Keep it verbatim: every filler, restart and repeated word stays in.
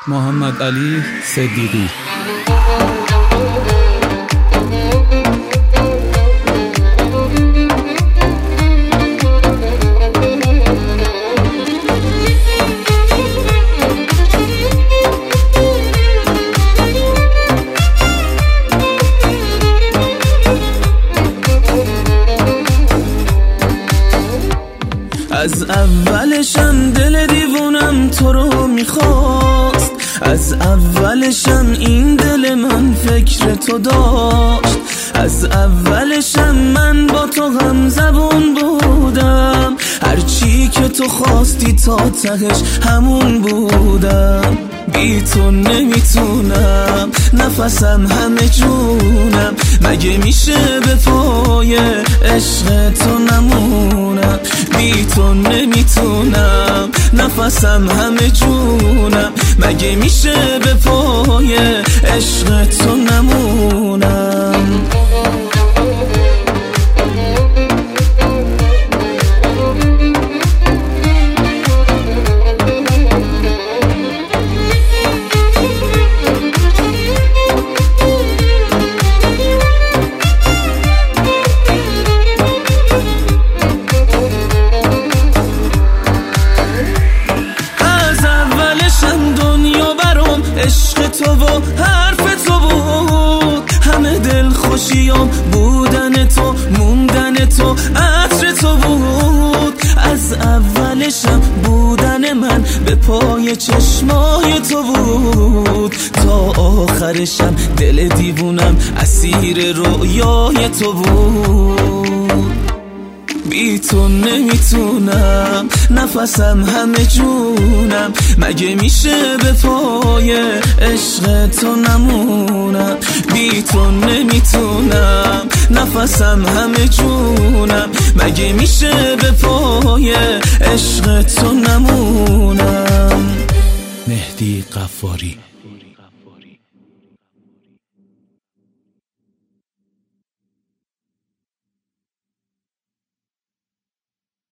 محمد علی صدیقی. از اولشم دل دیوونم تو رو میخواست، از اولشم این دل من فکر تو داشت، از اولشم من با تو هم زبون بودم، هرچی که تو خواستی تا تهش همون بودم. بی تو نمیتونم، نفسم همه جونم، مگه میشه به پای عشق تو نمونم. بی تو نمیتونم، نفسم همه جونم، مگه میشه به پای عشق تو نمونم. عشق تو و حرف تو بود، همه دل خوشیام بودن تو، موندن تو، عطر تو بود. از اولشم بودن من به پای چشمای تو بود، تا آخرشم دل دیوونم اسیر رویای تو بود. بی تو نمیتونم، نفسم همه جونم، مگه میشه به پای عشق تو نمونم. بی تو نمیتونم، نفسم همه جونم، مگه میشه به پای عشق تو نمونم. مهدی قفاری.